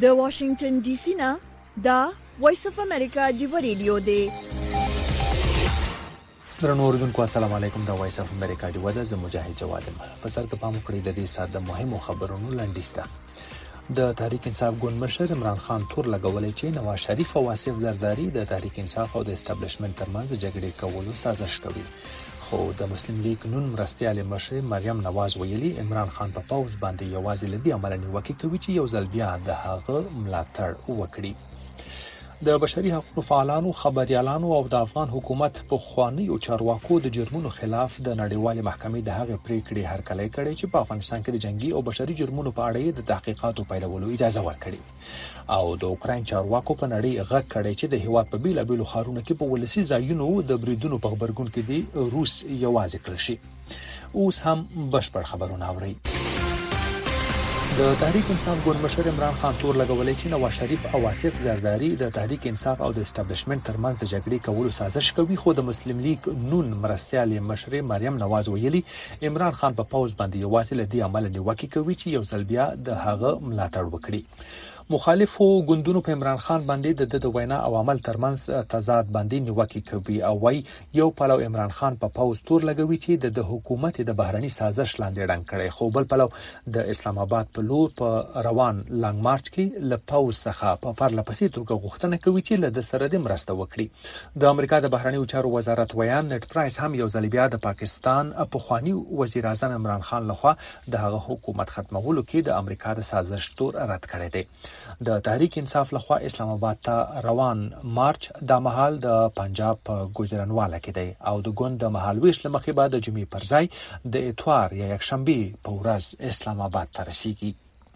د واشنگټن ډي سي نه دا وایس اف امریکا جیو ریډیو دی. درنو اوریدونکو السلام علیکم. د وایس اف امریکا جیو د مجاهد جواد په سر کې پام کړی د دې ساده مهمو خبرونو لاندې د تحریک انصاف ګوند مشر عمران خان تور لګولې چې نواز شریف او آصف زرداری د تحریک انصاف او د اسټابلیشمنت ترمنځ جګړې کولو سازش کوي. خو د مسلم لیگ نون مرستیال مشر مریم نواز ویلي عمران خان په پاوز باندې یوازې لدی عمل نیوکه کوي چې یو ځل بیا د هغه ملاتړ وکړي. د بشري حقوقو فعالانو، خبريالانو او د افغان حکومت په خوانیو چارواکو د جرمونو خلاف د نړیوال محکمې د هغې پریکړې هرکلی کړي چې په افغانستان کې د جنگي او بشري جرمونو په اړه د تحقیقاتو پیلولو اجازه ورکړي او د اوکراین چارواکو په نړۍ غږ کړي چې د هیواد په بیلابیلو ښارونو کې په ولسي ځایونو د بریدونو په خبرګون کې دی روس یوازې کړل شي. اوس هم بشپړ خبرونه اورئ. د تحریک انصاف ګوند مشر عمران خان تور لګولې چې نواز شریف او آصف زرداری د تحریک انصاف او د اسټابلیشمنت ترمنځ د جګړې کولو سازش کوي. خو د مسلم لیگ نون مرستیال مشر مریم نواز ویلي عمران خان په پاوز باندې یوازې لدی عمل نیوکه کوي چې یو ځل بیا د هغه ملاتړ وکړي. مخالفو ګوندونو په عمران خان باندې د وینا او عمل ترمنځ تضاد باندې نیوکه کوي او وايي یو پلو عمران خان په پاوز تور لګوي چې د حکومت د بهرني سازش لاندې ډنګ کړي، خو بل پلو د اسلام آباد په لور په روان لانګ مارچ کې له پاوز څخه په پرلپسې توګه غوښتنه کوي چې له سره د مرسته وکړي. د امریکا د بهرنیو چارو وزارت ویان نت پرایس هم یو ځل بیا د پاکستان په خواني وزیر اعظم عمران خان لخوا د هغه حکومت ختمولو کې د امریکا د سازش تور رد کړی دی. د تحریک انصاف لخوا اسلام آباد ته روان مارچ د مهال د پنجاب په ګوزرنواله کې دی او د ګوند د مهال ویش لمخې بعد د جمعې پر ځای د اتوار یا یکشنبه په ورځ اسلام آباد ته رسیږي.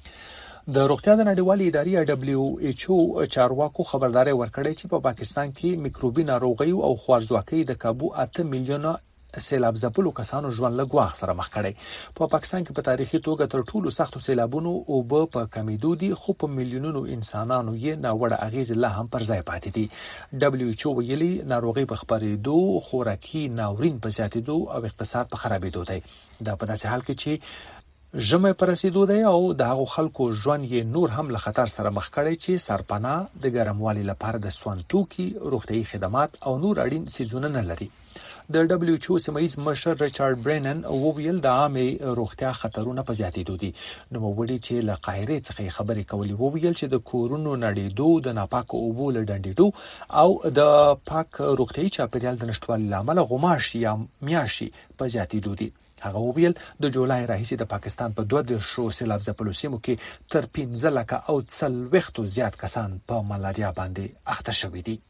د روغتیا د نړیوالې ادارې WHO چارواکو خبرداري ورکړې چې په پاکستان کې میکروبي ناروغي او خوارځواکۍ د کابو 8 میلیونه سیلاب ځپلو کسانو ژوند له ګواښ سره مخ کړي. په پاکستان کې په تاریخي توګه تر ټولو سختو سیلابونو او په کمیدو دي، خو په میلیونونو انسانانو یې ناوړه اغیز لا هم پر ځای پاتې دي. WHO ویلي ناروغي په خپرېدو، خوراکي ناورین په زیاتېدو او اقتصاد په خرابېدو دی. دا په داسې حال کې چې ژمي پر رسیدو دی او د هغو خلکو ژوند یې نور هم له خطر سره مخ کړي چې سرپناه د ګرموالي لپاره د سون توکي، روغتيایي خدمات او نور اړین سيزونه نه لري. د WHO سیمایي مشر ریچارډ برینن وویل د عامه روغتیا خطرونه په زیاتېدو دي. نو وړي چې له قاهره څخه خبرې کولې وویل چې د کورونو نړېدو، د ناپاکو اوبو له ډنډېدو او د پاک روغتيایي چاپیریال د نشټوالي لامل غوماشي یا میاشي په زیاتېدو دي. هغه وویل د جولای راهیسې د پاکستان په 2 سیلاب ځپلو سیمو کې تر 15 لکه او 40 زیات کسان په ملاریا باندې اخته شوي دي.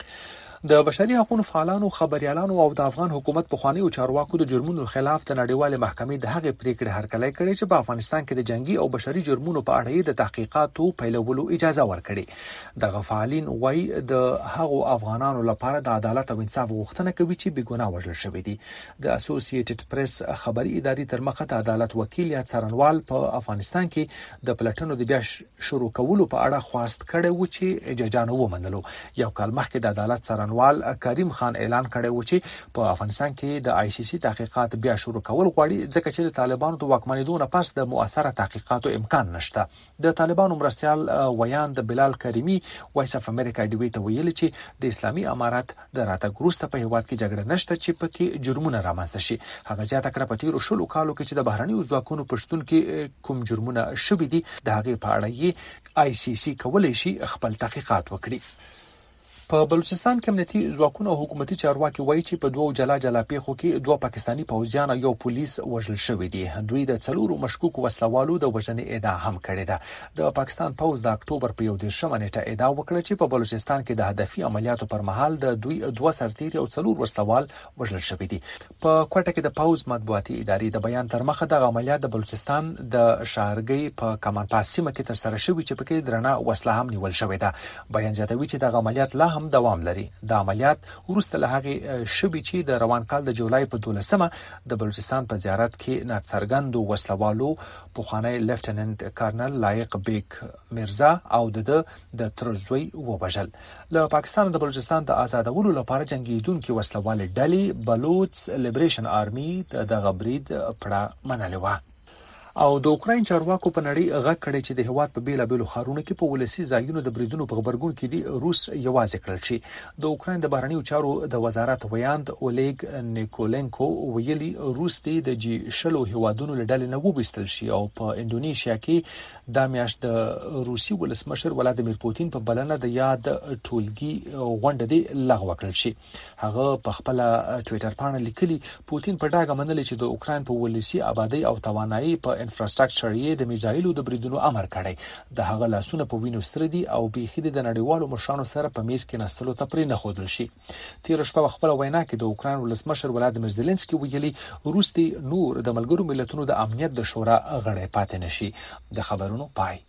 د بشري حقوقو فعالانو، خبريالانو او د افغان حکومت په خوانیو چارواکو د جرمونو خلاف د نړیوال محکمې د هغې پریکړې هرکلی کړي چې په افغانستان کې د جنگي او بشري جرمونو په اړه د تحقیقاتو پیلولو اجازه ورکړي. دغه فعالین وايي د هغو افغانانو لپاره د عدالت او انصاف غوښتنه کوي چې بېګناه وژل شوي دي. د اسوسییټډ پریس خبري ادارې تر مخه د عدالت وکیل یا څارنوال په افغانستان کې د پلټنو د بیا شروع کولو په اړه خواست کړی و چې ججانو ومنلو. یو کال مخکې د عدالت څارنوال کریم خان اعلان کړی و چې په افغانستان کې د ICC تحقیقات بیا شروع کول غواړي ځکه چې د طالبانو د واکمنېدو نه پس د مؤثره تحقیقاتو امکان نشته. د طالبانو مرستيال ویان د بلال کریمی وایس اف امریکا ډیوی ته ویل چې د اسلامي امارات د راتګ وروسته په هیواد کې جګړه نشته چې پکې جرمونه رامنځته شي. هغه زیاته کړه په تیرو 10 کالو کې چې د بهرنیو ځواکونو پښتون کې کوم جرمونه شوي دي د هغې په اړه یې ICC کولای شي خپل تحقیقات وکړي. په بلوچستان کې امنیتي ځواکونه او حکومتي چارواکي وایي چې په 2 جلا پیښو کې 2 پاکستاني پوځیان او یو پولیس وژل شوي دي. دوی د 4 مشکوک وسلوالو د وژنې ادعا هم کړې ده. د پاکستان پوځ د اکتوبر په 11 نیټه ادعا وکړه چې په بلوچستان کې د هدفي عملیاتو پر مهال د دوی 2 سرتیري او 4 وسلوال وژل شوي دي. په کوټه کې د پوځ مطبوعاتي ادارې د بیان تر مخه د عملیات د بلوچستان د شهرګۍ په کمان پاس سیمه کې تر سره شوي چې پکې درنه وسله هم نیول شوې ده. بیان زیاتوي چې د عملیات لا هم دوام لري. د عملیات وروسته له هغه شوبې چې د روان کال د جولای په 12مه د بلوچستان په زیارت کې ناڅرګندو وسلوالو پوخانی لیفټیننټ کارنل لایق بیگ مرزا او د ترزوی وبجل. له پاکستان د بلوچستان د آزادولو لپاره جنگیدونکو وسلوال ډلې بلوچ لیبریشن آرمي د غبرید پړه منلې و. او د اوکراین چارواکو په نړۍ غږ کړی چې د هیواد په بیلابېلو ښارونو کې په ولسی ځایونو د بریدونو په خبرګون کې دی روس یوازې کړل شي. د اوکراین د بهرنیو چارو د وزارت ویاند اولیګ نیکولنکو ویلي روس د G20 هیوادونو له ډلې نه وبستل شي او په انډونیشیا کې د میاشت د روسي ولسمشر ولادیمیر پوتین په بلنه د یاد ټولګي غونډه دی لغوه کړل شي. هغه په خپل ټوئیټر باندې لیکلي پوتین په ډاګه منل چې د اوکراین په ولسی آبادی او توانایي په انفراستراکچر یې د میزایلو د بریدونو امر کړی. د هغه لاسونه په وینو سره دي او بيخي د نړیوالو مشرانو سره په میز کې نستلو ته پرې نه خودل شي. تیر شپه خپل وینا کې د اوکراین ولسمشر ولادیمیر زيلنسکي ویلي روس دی نور د ملګرو ملتونو د امنیت د شورا غړی پاتې نشي. د خبرونو پای.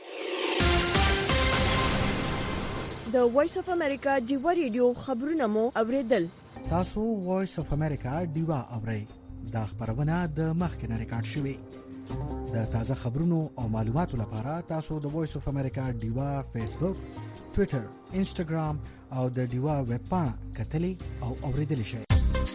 د وایس اف امریکا ډیوا ریډیو خبرونه مو اوریدل. تاسو وایس اف امریکا ډیوا اورئ. دا خبرونه د مخکنه ریکارډ شوی. د تازه خبرونو او معلوماتو لپاره تاسو د وایس اف امریکا ډیوا فیسبوک، ټوئیټر، انسټاګرام او د ډیوا ویب پاڼه کتلی او اوریدلی شئ.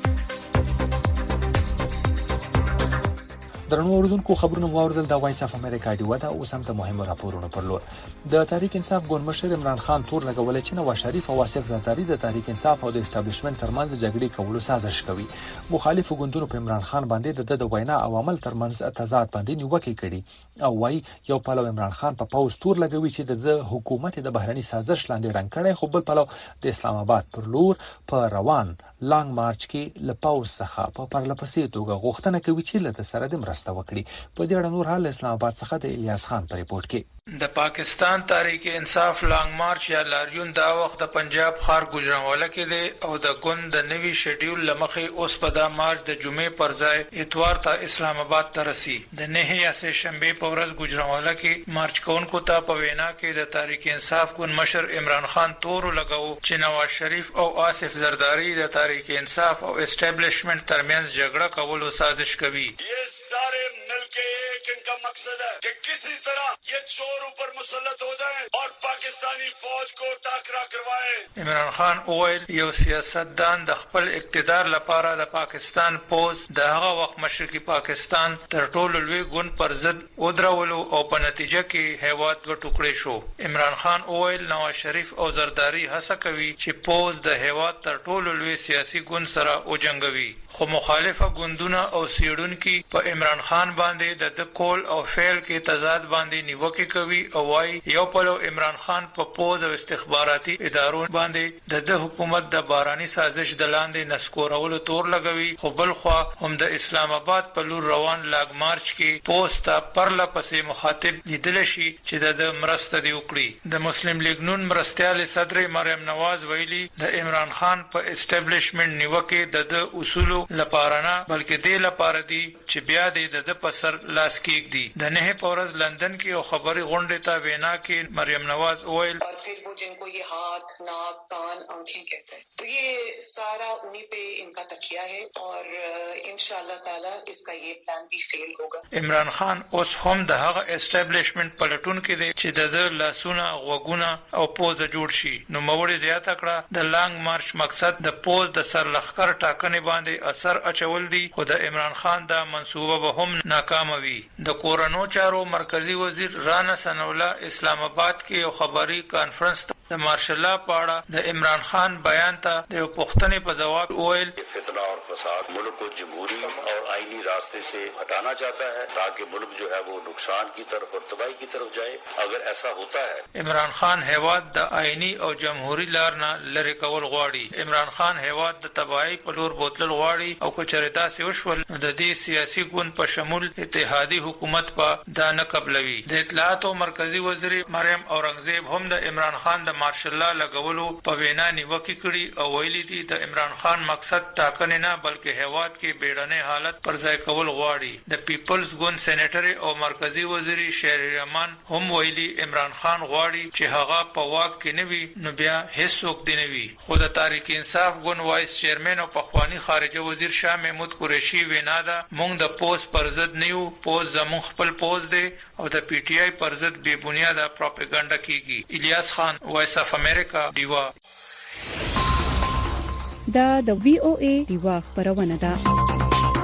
درنو اوریدونکو خبرونه واوریدل د وایس اف امریکا ډیوا دا اوس هم د مهمو راپورونو پر لور. د تحریک انصاف ګوند مشر عمران خان تور لګولې چې نواز شریف او آصف زرداری د تحریک انصاف او د اسټابلیشمنت ترمنځ جګړې کولو سازش کوي. مخالف ګوندونو په عمران خان باندې د وینا او عمل ترمنځ تضاد باندې نیوکه کړي او وايي یو پلو عمران خان په پاوز تور لګوي چې د حکومت د بهرني سازش لاندې رنګ کړي، خو بل پلو د اسلام آباد پر لور په روان لانګ مارچ کې لپاوز څخه په پرلپسې توګه غوښتنه کوي چې له سره د مرسته وکړي. په دې اړه نور حال اسلام آباد څخه د الیاس خان په ریپورت کې. د پاکستان تحریک انصاف لانګ مارچ یا لاریون دا وخت د پنجاب خار ګجرانواله کې دی او د ګوند د نوي شیډیول لمخې اوس په دا مارچ د جمعې پر ځای اتوار ته اسلام آباد ته رسي. د نه یا سه شنبه په ورځ ګجرانواله کې مارچ کوونکو ته په وینا کې د تحریک انصاف ګوند مشر عمران خان تور لګاو چې نواز شریف او آصف زرداری د تحریک انصاف او اسټابلیشمنت ترمنځ جګړه کولو سازش کوي. یہ سارے مل کے ایک ان کا مقصد ہے کہ کسی طرح یہ چور اوپر مسلط ہو جائیں اور پاکستانی فوج کو ٹاکرا کروائیں. عمران خان اویل یو سیاستدان د خپل اقتدار لپاره د پاکستان پوز د هغه وخت مشرقي پاکستان تر ټولو لوی ګوند پر ضد ودرولو او په نتیجه کې هیواد و ټوکړي شو. عمران خان اویل نواز شریف او زرداری هڅه کوي چې پوز د هیواد تر ټولو لوی سیاسي ګوند سره وجنګوي، خو مخالفه ګوندونه او سیړونکي په عمران خان باندې د کول او فعل کې تضاد باندې نیوکه کوي او وايي یو پلو عمران خان په پوز او استخباراتي ادارو باندې د حکومت د باراني سازش د لاندې نسکورولو تور لګوي، خو بل خو هم د اسلام آباد په لور روان لاګ مارچ کې پوسټ پرله پسې مخاطب لیدل شي چې د مرسته دی وکړي. د مسلم لیگ نون مرستيال صدر مریم نواز ویلي د عمران خان په اسټابلیشمنت نیوکه د اصول لپاره نه بلکې د لپاره دی چې بیا د پسر لاس کېږدي. د نه پورز لندن کې او خبري غونډه ته وینا کې مریم نواز اویل اور پھر وہ جن کو یہ ہاتھ، ناک، کان، آنکھیں کہتے ہیں تو یہ سارا انہی پہ ان کا تکیہ ہے اور انشاءاللہ تعالی اس کا یہ پلان بھی فیل ہوگا. عمران خان اوس هم د هغه اسټابلیشمنت پلټون کې دی چې د لاسونه، غوګونه او پوز جوړ شي. نو موړي زیاته کړه د لانګ مارچ مقصد د پوز د سرلخر ټاکنې باندې اثر اچول دي، خو د عمران خان دا منصوبه به هم ناکام وي. د کورونو چارو مرکزی وزیر رانا سنولا اسلام آباد کې یو خبري کانفرنس د مارشل پاړه د عمران خان بیان ته د پښتنې په جواب وویل فتنہ اور فساد ملک کو جمہوری اور آئینی راستے سے ہٹانا چاہتا ہے تاکہ ملک جو ہے وہ نقصان کی طرف اور تباہی کی طرف جائے. اگر ایسا ہوتا ہے عمران خان هیواد د آئینی او جمهوری لار نه لری کول غواړي. عمران خان هیواد د تباہی په لور بوتل غواړي او کچریتا سی وشول د دې سیاسي ګوند په شمول اتحادی حکومت په دا نه قبلوي. د اطلاعات او مرکزی وزیر مریم اورنګزیب هم د عمران خان د مارشل لګولو په وینا نیوکه کړي او ویلي دي د عمران خان مقصد ټاکنه نه بلکې هیواد کې بیړنۍ حالت پر ځای کول غواړي. د پیپلز ګوند سېنیټر او مرکزی وزیر شهر رحمان هم ویلي عمران خان غواړي چې هغه په واک کې نه وي نو بیا هیڅوک دی نه وي. خو د تحریک انصاف ګوند وایس چیرمن او پخوانی خارجه وزیر شاه محمود قریشي وینا ده مونږ د پوز پر ضد نه یو، پوز زموږ خپل پوز دی او د پی ټی آی پر ضد بے بنیاده پروپاګاندا کیږي. الیاس خان، وایس اف امریکا، ډیوا. دا د وی او ای ډیوا خبرونه ده.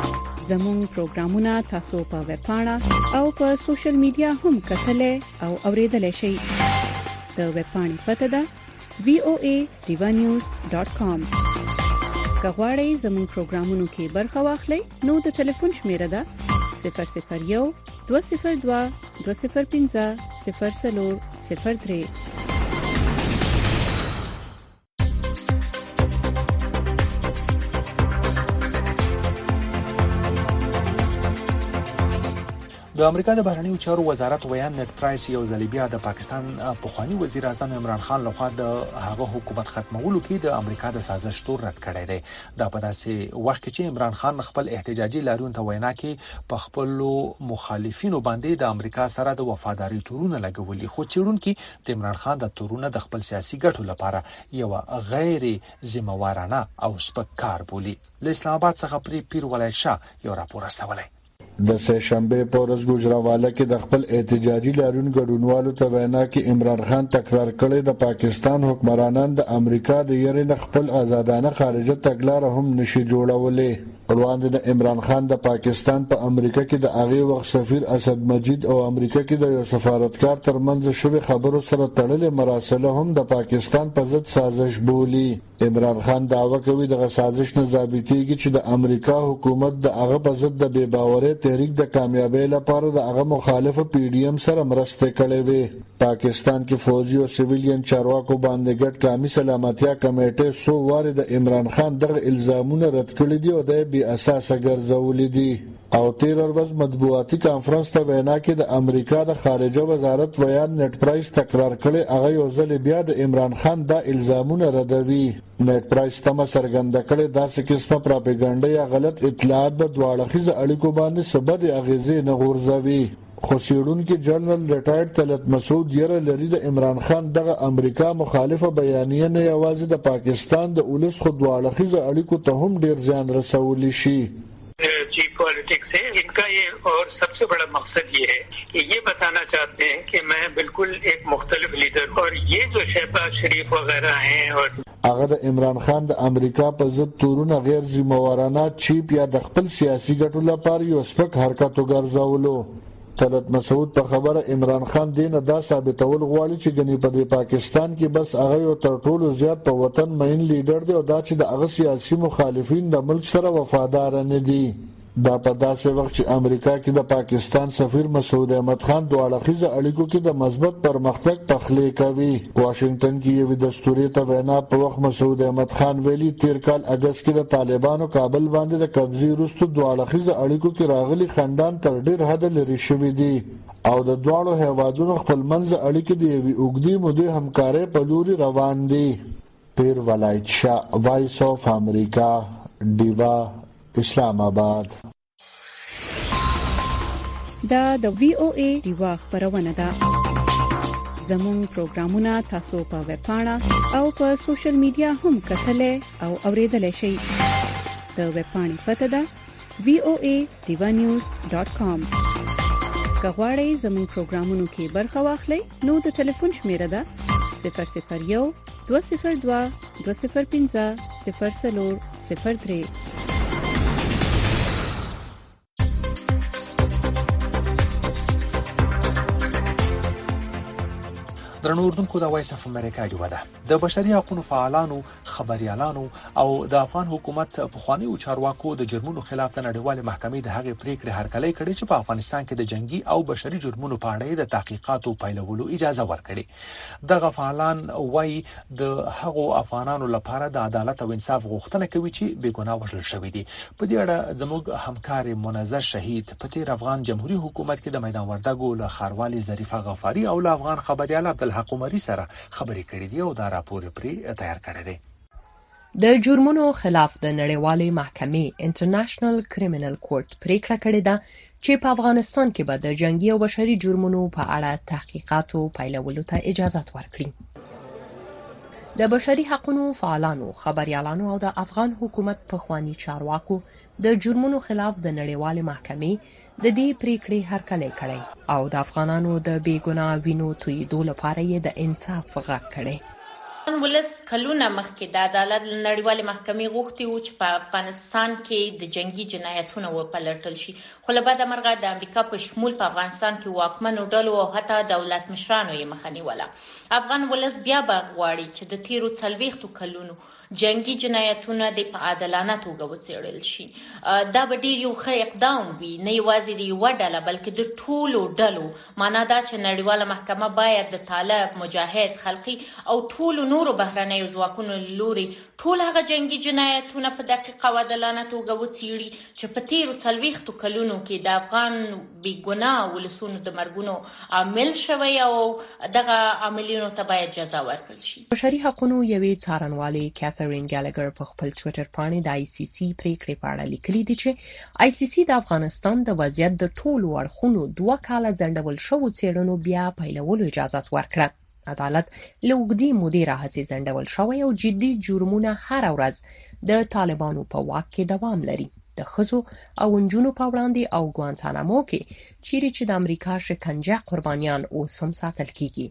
زموږ پروګرامونه تاسو په ویب پاڼه او په سوشل میډیا هم کتلای او اوریدلای شئ. د ویب پاڼې پته ده voadivanews.com. که غواړئ زموږ پروګرامونو کې برخه واخلئ نو د ټلیفون شمیره ده 001 202 205 0403. د امریکا د بهرنیو چارو وزارت ویان نت پرایس یو ځل بیا د پاکستان پخوانی وزیر اعظم عمران خان لخوا د هغه حکومت ختمولو کې د امریکا د سازش تور رد کړی دی. دا په داسې وخت کې چې عمران خان خپل احتجاجي لاریون ته وینا کې په خپل مخالفینو باندې د امریکا سره د وفاداری تورونه لګولي، خو چیرونکو د عمران خان د تورونه د خپل سیاسي ګټو لپاره یو غیر ذمہوارانه او سپک کار بولي. له اسلام آباد څخه پیر ولایت شاه یو راپور راستولی. د سه شنبه په ورځ ګوجراواله کې د خپل احتجاجي لاریون ګډونوالو ته وینا کې عمران خان تکرار کړی د پاکستان حکمرانان د امریکا د یری نه خپل آزادانه خارجه تګلاره هم نشي جوړولې. وړاندې د عمران خان د پاکستان په امریکا کې د هغه وخت سفیر اسد مجید او امریکا کې د یو سفارتکار ترمنځ شوی خبرو سره تړلې مراسله هم د پاکستان په ضد سازش بولی. عمران خان دعوه کوي د سازش نه ثابتېږي چې د امریکا حکومت د هغه په ضد د بے باورۍ تحریک د کامیابی لپاره د هغه مخالف پی ډی ایم سره مرسته کړې وي. پاکستان کې فوجي او سیویلین چارواکو باندې ګډ قومي سلامتیا کمیټه سو واره د عمران خان دغه الزامونه رد کړي دي او د بی اساسه ګرځولې دي. او 13 ورځ مطبوعاتي کانفرنس ته وینا کې د امریکا د خارجه وزارت ویان نت پرایس تکرار کړي هغه یو ځل بیا د عمران خان د الزامونه ردوي. نت پرایس تم سرګند کړي داسې قسمه پروپاګاندا یا غلط اطلاعات به دواړخیزه اړیکو باندې سبب اغیزې نه غورځوي. خو سیړونکو جنرال ریټایرډ طلعت مسعود یره لري د عمران خان دغه امریکا مخالفه بیانیه نه یوازې د پاکستان د اولس خو دواړخیزه اړیکو ته هم ډیر ځان رسولی شي. जी पॉलिटिक्स है इनका ये और सबसे बड़ा मकसद ये है कि ये बताना चाहते हैं कि मैं बिल्कुल एक मुख्तलिफ लीडर और ये जो शहबाज शरीफ वगैरह हैं और هغه د عمران خان د امریکا په ضد تورونه غیر ذمہوارانه چیپ یا د خپل سیاسي ګټو لپاره یو سپک حرکت وګرځولو. طلعت مسعود په خبره عمران خان دینه دا ثابتول غواړي چې غني په پاکستان کې بس هغه یو تر ټولو زیات په وطن مین لیډر دی او دا چې د هغه سیاسي مخالفین د ملک سره وفادار نه دي. دا په داسې وخت چې امریکا کې د پاکستان سفیر مسعود احمد خان دواړخیزه اړیکو کې د مثبت پرمختګ پخلی کوي. واشنگټن کې یو دستوري ته وینا په وخت مسعود احمد خان ویلي تیر کال اگست کې د طالبانو کابل باندې د قبضې وروسته دواړخیزه اړیکو کې راغلي خندان تر ډیر حد لري شوی دی او د دواړو هیوادونو خپلمنځ اړیکې د یوې اوږدې مودې همکارۍ په لوري روان دي. پیر ولایت شاه وایس اف امریکا دیوا اسلام آباد. دا د وی او ای دیوا خبرونه ده. زموږ پروګرامونه تاسو په ویب پاڼه او په سوشل میډیا هم کتلای او اوریدلای شئ. د ویب پاڼې پته ده voadivanews.com. که غواړئ زموږ پروګرامونو کې برخه واخلئ نو د ټلیفون شمیره ده 001 202 205 0403. درنو اردوونکو د وایس اف امریکا ډیوه ده. د بشري حقوقو فعالانو، خبريالانو او د افغان حکومت پخوانی چارواکو د جرمونو خلاف د نړیوال محکمې د هغې پریکړې هرکلی کړي چې په افغانستان کې د جنگي او بشري جرمونو په اړه د تحقیقاتو پیلولو اجازه ورکړي. دغه فعالان وایي د هغو افغانانو لپاره د عدالت او انصاف غوښتنه کوي چې بیګناه وژل شوي دي. په دې اړه زموږ همکار منظر شهید په تیر افغان جمهوریت حکومت کې د میدان وردګو له ښاروالي ظریفه غفاری او له افغان خبريال عبدالحق عمري سره خبرې کړې دي او دا راپور پرې تیار کړی دی. د جرمونو خلاف د نړیوالې محکمې انټرنیشنل کریمینل کورټ پریکړه کړې ده چې په افغانستان کې به د جنگي او بشري جرمونو په اړه تحقیقاتو پیلولو ته اجازه ورکړي. د بشري حقوقو فعالانو، خبريالانو او د افغان حکومت پخوانی چارواکو د جرمونو خلاف د نړیوالې محکمې د دې پریکړې هرکلی کړی او د افغانانو د بیګناه وینو تویېدو لپاره یې د انصاف غږ کړی. ولس کلونه مخکې د عدالت نړیوالې محکمې غوښتي وو چې په افغانستان کې د جنگي جنایتونو وپلټل شي، خو له بده مرغه د امریکا په شمول په افغانستان کې واکمنو ډلو او حتی دولت مشرانو یې مخه نیوله. افغان ولس بیا به غواړي چې د تیرو 40 کلونو جنگي جنایتونه د په عادلانه توګه وڅېړل شي. دا به ډیر یو ښه اقدام وي، نه یوازې د یوه ډله بلکې د ټولو ډلو. معنا دا چې نړیواله محکمه باید د طالب، مجاهد، خلقي او ټولو نورو بهرنیو ځواکونو لوري ټول هغه جنگي جنایتونه په دقیقه او عادلانه توګه وڅېړي چې په تیرو 40 کلونو کې د افغان بېګناه ولسونو د مرګونو عامل شوی او دغه عاملینو ته باید جزا ورکړل شي. بشري حقوقو یوې څارنوالې کیثرین ګالګر په خپل ټویټر باندې د آی سی سی پریکړې په اړه لیکلي دي چې آی سی سی د افغانستان د وضعیت د ټولو اړخونو 2 کاله ځنډول شوو څېړنو بیا پیلولو اجازه ورکړه. عدالت له اوږدې مودې راهیسې ځنډول شوی او جدي جرمونه هر ورځ د طالبانو په واک کې دوام لري. د ښځو او نجونو په وړاندې او ګوانتانامو کې چیرې چې د امریکا شکنجه قربانیان اوس هم ساتل کیږي.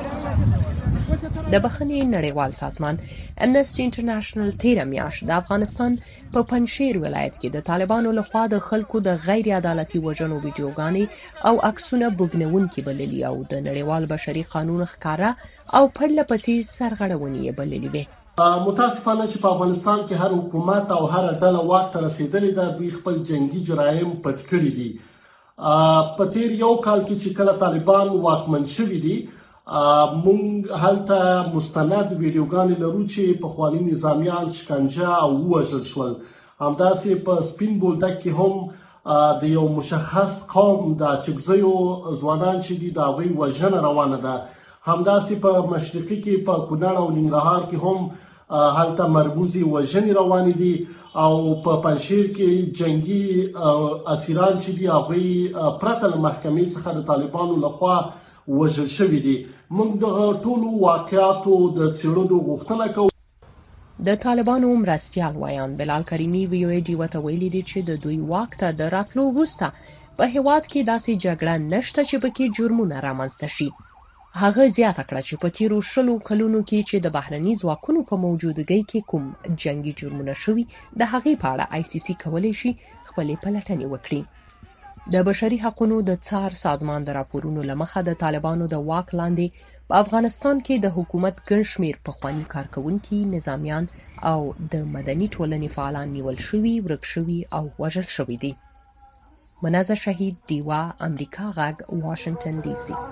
د بخښنې نړیوال سازمان امنسټي انټرنیشنل تیره میاشت د افغانستان په پنجشیر ولایت کې د طالبانو لخوا د خلکو د غیر عدالتي وژنو ویډیوګانې او عکسونه بوږنونکي بللي او د نړیوال بشري قانون ښکاره او پرله پسې سرغړونې بللي وې. متاسفانه چې په افغانستان کې هر حکومت او هر ډله واک ته رسیدلې ده، دوی خپل جنگي جرایم پټ کړي دي. په تیر یو کال کې چې کله طالبان واکمن شوي دي، مونږ هلته مستند ویډیوګانې لرو چې پخواني نظامیان شکنجه او وژل شول. همداسې په سپین بولدک کې هم د یو مشخص قوم د چکزیو ځوانان چې دي د هغوی وژنه روانه ده. همداسې په مشرقي کې په کونړ او ننګرهار کې هم هلته مرموزي وژنې روانې دي او په پنجشیر کې جنگي اسیران چې دي هغوی پرته له محکمې څخه د طالبانو لخوا وژل شوي دي. موږ د ټولو واقعاتو د څېړلو غوښتنه کوو. د طالبانو مرستیال ویان بلال کریمي وی او ای ډي ته ویلي دي چې د دوی واک ته د راتلو وروسته په هیواد کې داسې جګړه نشته چې پکې جرمونه رامنځته شي. هغه زیاته کړه چې په تیرو 10 کلونو کې چې د بهرني ځواکونو په موجودګۍ کې کوم جنگي جرمونه شوي، د هغې په اړه آی سی سی کولی شي خپلې پلټنې وکړي. د بشري حقوقو د څار سازمان د راپورونو لمخه د طالبانو د واک لاندې په افغانستان کې د حکومت ګڼ شمېر پخواني کارکونکي، نظامیان او د مدني ټولنې فعالان نیول شوي، ورک شوي او وژل شوي دي. منازه شهید، دیوا، امریکا غږ، واشنگټن ډي سي.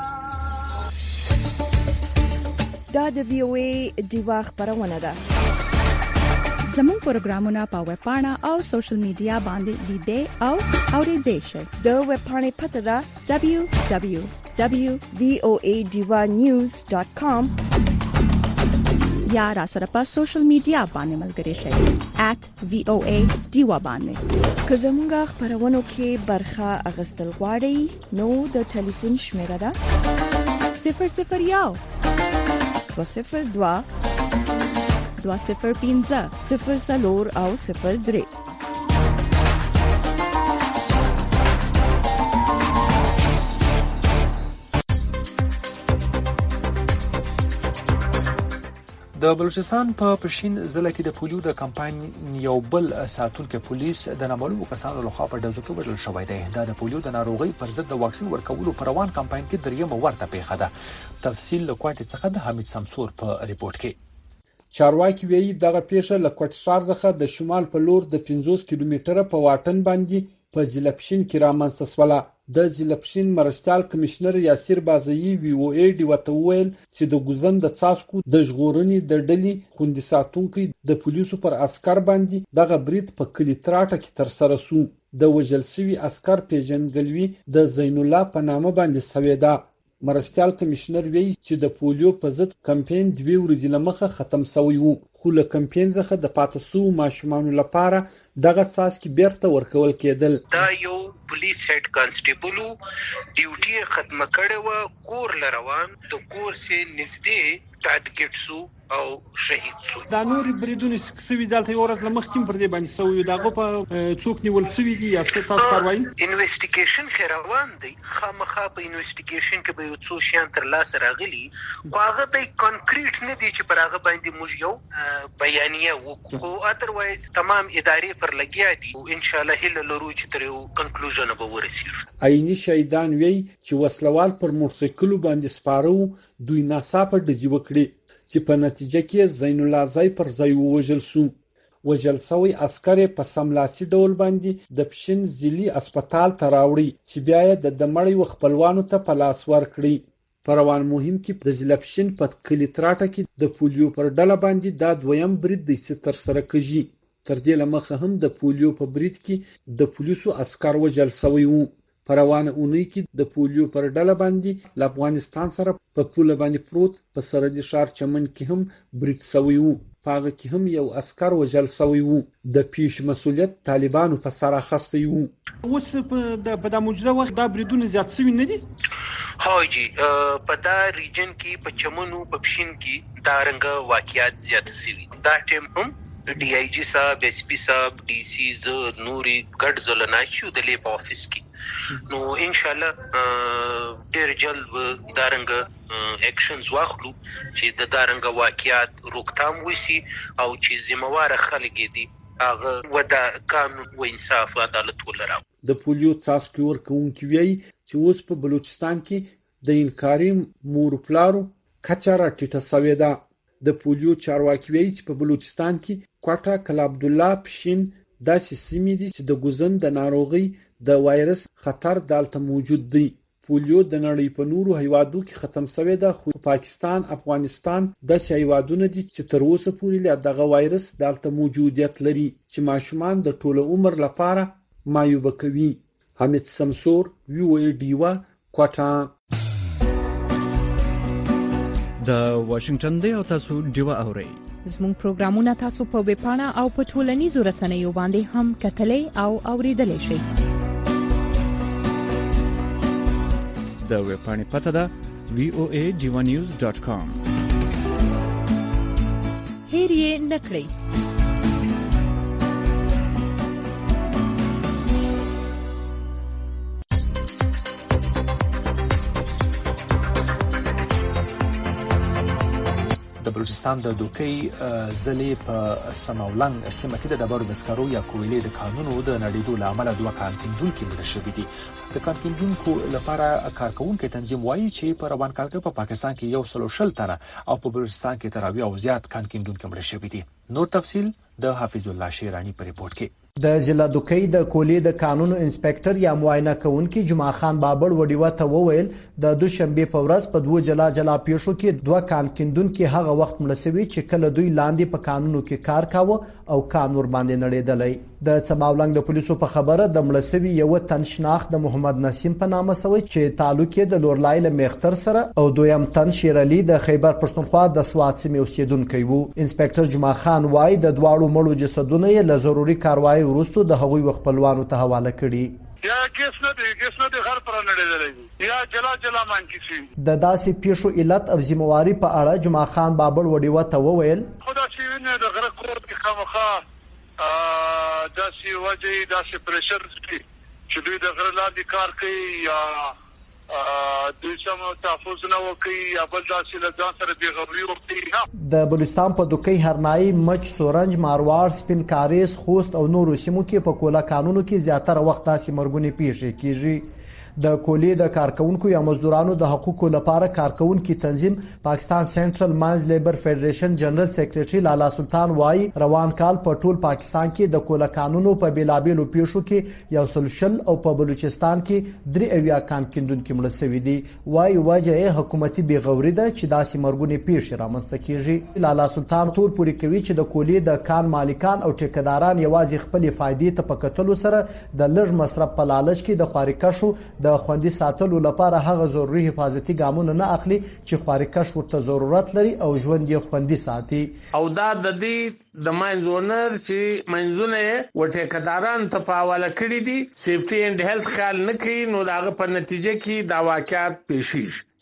دا د وی او ای دیوا خبرونه ده. زموږ پروګرامونه په ویب پاڼه او سوشل میډیا باندې لیدئ او اوریدئ شئ. د ویب پاڼې پته ده www.voadivanews.com یا را سره په سوشل میډیا باندې ملګري شئ @voa diva باندې. که زموږ خبرونو کې برخه اخیستل غواړئ نو د ټلیفون شمیره ده 001 202 205 04 او 03. د بلوچستان په پښین ضلع کې د پولیو د کمپاین یو بل ساتونکو پولیس د نامعلومو کسانو لخوا په ډزو کې وژل شوی دی. دا د پولیو د ناروغۍ پر ضد د واکسین ورکولو پر روان کمپاین کې دریمه ورته پیښه ده. تفصیل له کوټې څخه د حمید سمسور په ریپورت کې. چارواکي وایي دغه پیښه له کوټ ښار څخه د شمال په لور د 50 کیلومتره په واټن باندې په ضلع پښین کې رامنځته شوه. د ضلع پښین مرستیال کمشنر یاسر بازایی وی او ای ډي ته وویل چې د ګوزن د څاڅکو د ژغورنې د ډلې خوندي ساتونکو د پولیسو پر عسكر باندې دغه برید په کلی تراټه کې تر سره شو. د وژل شوي عسكر پیژندګلوي د زین الله په نامه باندې شوې ده. مرستیال کمشنر وی چې د پولیو په ضد کمپاین 2 ورځې لمخه ختم شوی وو، خو له کمپاین څخه د پاتې شو ماشومان لپاره دغه څاڅکي بیرته ورکول کېدل. دا یو پولیس هډ کانسټیبل ډیوټي ختم کړي و، کور لروان د کور سي نږدې ټارګټ شو او شهید شو. دا نور بریدونه سوي دلته ورځ لمخکې پر دې باندې سوي دغه په څوک نیول سوي دي یا څه تاسو کاروي انویسټیګیشن روان دی. خامخا په انویسټیګیشن کې به یو څو شیان تر لاسه راغلي خو هغه به کانکریټ نه دي چې پر هغه باندې موږ یو بیانیه وکړو خو ادروایز تمام ادارې پر لګیا دي او ان شاء الله هله لرو چې تر یو کنکلوژن به ورسیږي. عیني شهیدان وی چې وسلوال پر موټرسایکل باندې سپارو دوی ناڅاپه ډزې وکړي چې په نتیجه کې زین الله زای پر ځای ووژل شو. وژل شوی عسکر په سملاسي ډول باندې د پښین ځلي هسپتال ته راوړي چې بیا یې د مړی خپلوانو ته په لاس ورکړي. په روان مهم کې د ضلع پښین په کلي تراټه کې د پولیو پر ډله باندې دا دویم برید دی چې تر سره کیږي. تر دې لمخه هم د پولیو په برید کې د پولیسو عسکر وژل شوی وو. په روانه اونۍ کې د پولیو پر ډله باندې له افغانستان سره په پوله باندې پروت په سرحدي ښار چمن کې هم برید شوی وو. په هغه کې هم یو عسکر وژل شوی وو. د پیش مسؤلیت طالبانو په سر اخیستی وو. اوس په د موجوده وخت دا بریدونه زیات شوي نه دي؟ هاجی په دا ریجن کې په چمنو په پښین کې دا رنګ واقعیت زیات شوي. دا ټیم هم D I G صاحب S P صاحب D C ز نوري ګډ ځلناشو د لیب افیس کې نو ان شاء الله ډیر جلد دارنګ اکشنز واخلو چې د دارنګ واقعیات روکتام وسی او چې ذمہوار خلک دي هغه ودا قانون او انصاف او عدالت ولرا. د پولیو څاڅکي ورکوونکي وی چې اوس په بلوچستان کې د انکاري مور پلارو کچره ټیټه سوي ده. د پولیو چارواکي وی چې په بلوچستان کې کوټه کلا عبد الله پښین داسې سیمې دي چې د ګوزن د ناروغي د وایرس خطر دالته موجود دی. پولیو د نړۍ په نورو هیوادو کې ختم شوی ده خو پاکستان افغانستان داسې هیوادونه دي چې تر اوسه پورې له دغه وایرس دالته موجودیت لري چې ماشومان د ټوله عمر لپاره مایوبه کوي. حمید سمسور وی او ای ډیوا کوټه. د واشنگټن دی او تاسو ډیوا اورئ. زموږ پروګرامونه تاسو په ویب پاڼه او په ټولنیزو رسنیو باندې هم کتلای او اوریدلای شئ. د ویب پاڼې پته ده voajivanews.com. هیر یې نکړئ. د بلوچستان د دوکۍ ځلې په سماولنګ سیمه کې د ډبرو د سکرو یا کویلې د قانونو د نړیدو لامل دوه کان کیندونکو مړه شوي دي. د کان کیندونکو لپاره کارکونکو تنظیم وایي چې په روان کال کې په پاکستان کې 140 تنه او په بلوچستان کې تر 20 او زیات کان کیندونکو مړه شوي دي. نور تفصيل د حافظ الله شیرانی په ریپورت کې. د ضلع دوکۍ د کولې د قانونو انسپکټر یا معاینه کوونکي جمعه خان بابړ وډیوه ته وویل د دوشنبه په ورځ په دوه جلا پیښو کې دوه کان کیندونکو هغه وخت مړه شوي چې کله دوی لاندې په قانونو کې کار کاوه او قانون باندې نړیدلای. د سماولنګ د پولیسو په خبره د مړه شوي یو تن شناخت د محمد نسیم په نامه سوی چې تعلق یې د لورلای له مختر سره او دویم تن شیر علي د خیبر پښتونخوا د سوات سیمې اوسیدونکو وو. انسپکټر جمعه خان وايي د دواړو مړو جسدونه له ضروري کاروایی وروسته د هغوی خپلوانو ته حواله کړي. یا کیس نه دی غر پر نړیدلې یا جلا مان کیسي. د داسې پیښو علت او ذمہواری په اړه جمعه خان بابړ وډیوه ته وویل خدا چې نه د غره کور کې خامخا داسې وجه داسې پریشر چې دوی د غره لاندې کار کوي یا دوی سم تحفظ نه وکي یا بل داسې له ځان سره بیغوري وکړي. د بلوچستان په دوکۍ هرنايي مچ سورنج ماروار سپین کاریز خوست او نورو سیمو کې په کولا قانونو کې زیاتره وخت داسې مرګونی پیښې کیږي. د کولې د کارکونکو یا مزدورانو د حقوقو لپاره کارکونکو تنظیم پاکستان سنټرل ماینز لیبر فدریشن جنرال سیکریټري لالا سلطان وايي روان کال په ټول پاکستان کې د کولا قانونو په بیلابېلو پیښو کې یو سلشل او په بلوچستان کې 3 کان کیندونکو مړه شوي دي. وايي وجه حکومتي بیغوري ده چې داسې مرګونی پیښې رامنځته کیږي. لالا سلطان تور پوری کوي چې د کولې د کان مالکان او ټیکداران یوازې خپل فائدې ته پکتلو سره د لږ مصرف په لالچ کې د خارکشو د خوندي ساتلو لپاره هغه ضروري حفاظتي ګامونه نه اخلي چې خارکش ورته ضرورت لري او ژوند یې خوندي ساتي. او دا د دې د ماینز اونر چې منځونه و ټیکداران ته په حواله کړی دي سیفټي اند هیلث خیال نه کوي نو داغه په نتیجه کې دا واقعیت پیښ شي.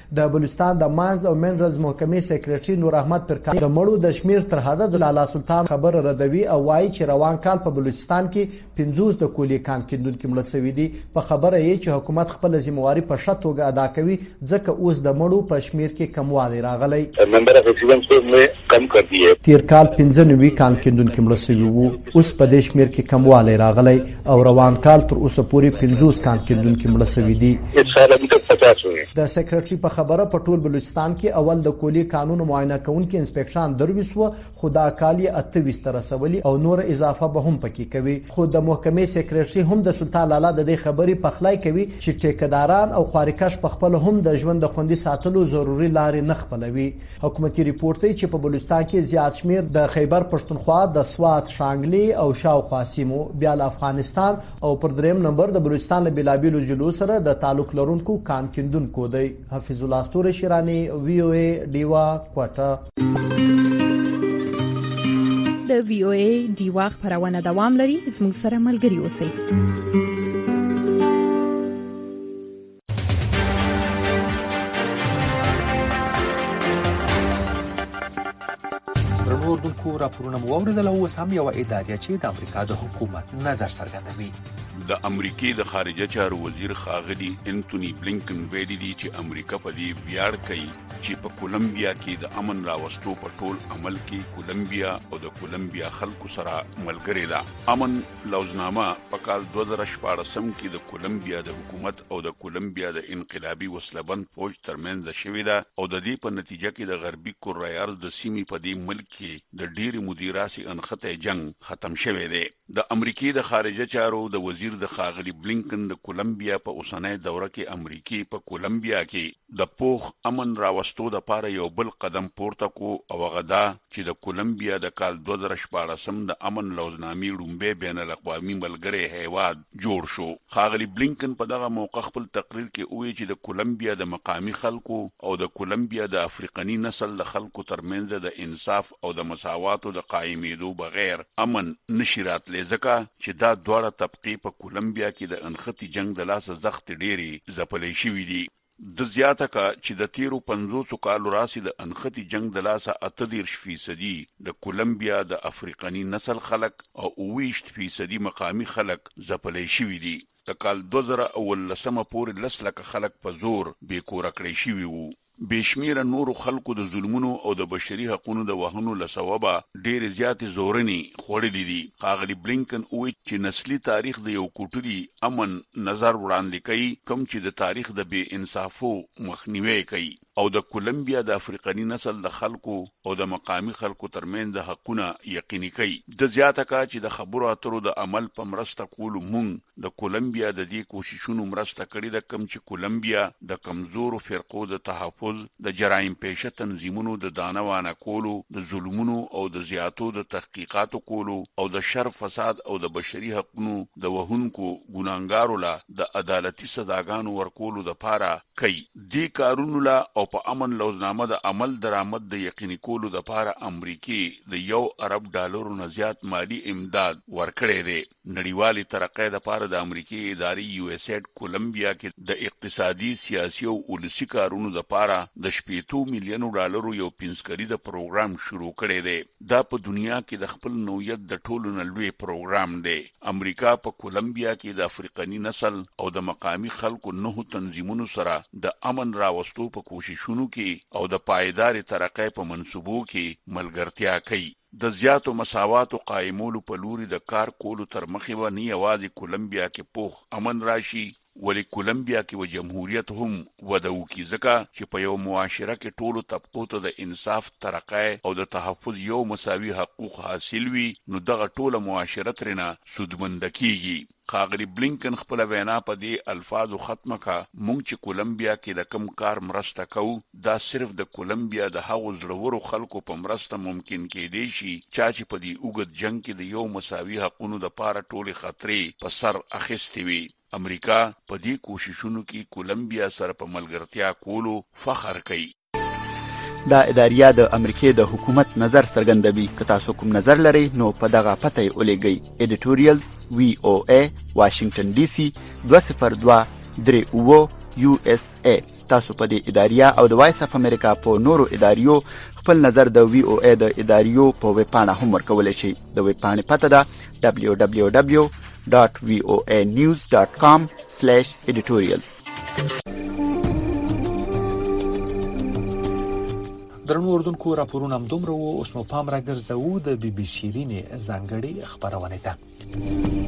د بلوچستان د ماینز او منرلز محکمې سیکریټري نور احمد پرکان د مړو د شمیر تر حده د لالا سلطان خبر ردوي او وايي چې روان کال په بلوچستان کې 50 د کولې کان کیندونکو مړه شوي دي. په خبره یې چې حکومت خپل ذمہواری په ښه توګه ادا کوي ځکه اوس د مړو په شمیر کې کموالی راغلی. نمبر اف ایکسیډنټس مې کم کړ دی. تیر کال 95 کان کیندونکو مړه شوي وو، اوس په دې شمیر کې کموالی راغلی او روان کال تر اوسه پورې 50 کان کیندونکو مړه شوي دي. د سیکریټري په خبره په ټول بلوچستان کې اول د کولې قانون معاینه کوونکي انسپکشن درویس و، خو دا کال یې 28 ته رسولي او نور اضافه به هم پکې کوي. خو د محکمې سیکریټري هم د سلطان لالا د دې خبرې پخلای کوي چې ټیکداران او خواریکش په خپل هم د ژوند د خوندي ساتلو ضروري لارې نه خپلوي. حکومتي ریپورت دی چې په بلوچستان کې زیات شمیر د خیبر پښتونخوا، د سوات، شانګلي او شاوخوا سیمو، بیا له افغانستان او پر دریم نمبر د بلوچستان له بلابیلو جلو سره د تعلق لرونکو کان کیندونکو دی. حفیظ الله استوري شیرانی، وی او ای دیوا کوټه. د وی او ای دیوا خبرونه دوام لري، زموږ سره ملګري اوسئ. اردوونکو راپورونه مو اوریدل او اوس هم یوه اداریه چې د امریکا د حکومت نظر څرګندوي. د امریکای د خارجه چارو وزیر ښاغلي انټونی بلینکن ویلي دي چې امریکا په دې ویاړ کوي چې په کولمبیا کې د امن راوستو په ټول عمل کې کولمبیا او د کولمبیا خلکو سره ملګری ده. امن لوزنامه په کال 2014 کې د کولمبیا د حکومت او د کولمبیا د انقلابي وسلبند فوج ترمنځ شوې ده او د دې په نتیجه کې د غربي کوریا د سیمې په دې ملک کې د ډېری مدیراسي انخته جنگ ختم شوی دی. د امریکای د خارجه چارو د وزیر د ښاغلي بلینکن د کولمبیا په اوسنۍ دوره کې امریکای په کولمبیا کې د پوخ امن راوستو د پاره یو بل قدم پورته کو او هغه دا چې د کولمبیا د کال 2014 د امن لوزنامې لومبه بین الاقوامي ملګری هیواد جوړ شو. ښاغلي بلینکن په دغه موقع خپل تقریر کې وویل چې د کولمبیا د مقامي خلکو او د کولمبیا د افریقني نسل د خلکو ترمنځ د انصاف او د مساواتو د قائمېدو بغیر امن نشي راتلی، ځکه چې دا دواړه طبقې په کولمبیا کې د انختی جنگ د لاسه زخت ډېری ځپلې شوي دي. د زیاته کا چې د تیرو 50 کالو راسي د انختی جنگ د لاسه 38% د کولمبیا د افریقني نسل خلک او 20% مقامی خلک ځپلې شوي دي. د کال 2019 پورې 10 لک خلک په زور بې کوره کړی شوي وو. بشمیره نورو خلکو د ظلمونو او د بشري حقوقو د وهنو لسوبه ډېر زیات زورنی خوړلې دي. ښاغلي بلینکن وایي چې نسلي تاریخ د یو کوټري امن نظر وړاندې کوي کوم چې د تاریخ د بې انصافو مخنیوي کوي او د کولمبیا د افریقني نسل د خلکو او د مقامی خلکو ترمنځ د حقونه یقیني کوي. د زیاته کا چې د خبرو اترو د عمل په مرسته کولو مونږ د کولمبیا د دې کوششونو مرسته کړې ده کوم چې کولمبیا د کمزورو فرقو د تحفظ، د جرایم پیشه تنظیمونو د دانوانه کولو، د ظلمونو او د زیاتو د تحقیقاتو کولو او د شر فساد او د بشري حقوقو د وهونکو ګناهګارو له د عدالتي سزاګانو ورکولو د پاره کوي. دې کارونو له او په امن لوزنامه د عمل درآمد د یقیني کولو د پاره امریکای د $1 ارب نه زیات مالی امداد ورکړی دی. نړیوالي ترقۍ د پاره د امریکای ادارې یو اس ایډ کولمبیا کې د اقتصادي، سیاسي او ولسی کارونو د پاره د $80 میلیون یو پنځکري د پروګرام شروع کړی دی. دا په دنیا کې د خپل نوعیت د ټولو نه لوی پروګرام دی. امریکا په کولمبیا کې د افریقني نسل او د مقامی خلکو 9 تنظیمونو سره د امن راوستو په کوششونو کې او د پایدار ترقۍ په منصوبو کې ملګرتیا کوي. د زیاتو مساواتو قائمولو په لوري د کار کولو تر مخې و نه یوازې کولمبیا کې پوخ امن راشي ولی کولمبیا کې و جمهوریت هم وده وکړي، ځکه چې په یو معاشره کې ټولو طبقو ته د انصاف، ترقۍ او د تحفظ یو مساوي حقوق حاصل وي نو دغه ټوله معاشره ترنه سودمنده کیږي. ښاغلي بلینکن خپل وینا په دې الفاظو ختمه کا مونږ چې کولمبیا کې د کم کار مرسته کوو دا صرف د کولمبیا د هغو زړورو خلکو په مرسته ممکن کېدی شي چې په دې اوږد جنگ کې د یو مساوي حقوقو د پاره ټولې خطرې په سر اخیستې وي. امریکا په دې کوششونو کې کولمبیا سره په ملګرتیا کولو فخر کوي. دا اداریه د امریکای د حکومت نظر څرګندوي. که تاسو کوم نظر لرئ نو په دغه پته یې ولیږئ. ایډیټوریال VOA واشنگټن DC 20238 USA. تاسو په دې اداریه او د وایس اف امریکا په نورو اداریو خپل نظر د وی او ای د اداریو په ویب پاڼه هم ورکولی شئ. د ویب پاڼې پته ده www.voanews.com/editorials. درنو اردوونکو راپورونه همدومره وو. اوس مو پام راګرځوو د بي بي سي رینې ځانګړې خپرونې ته.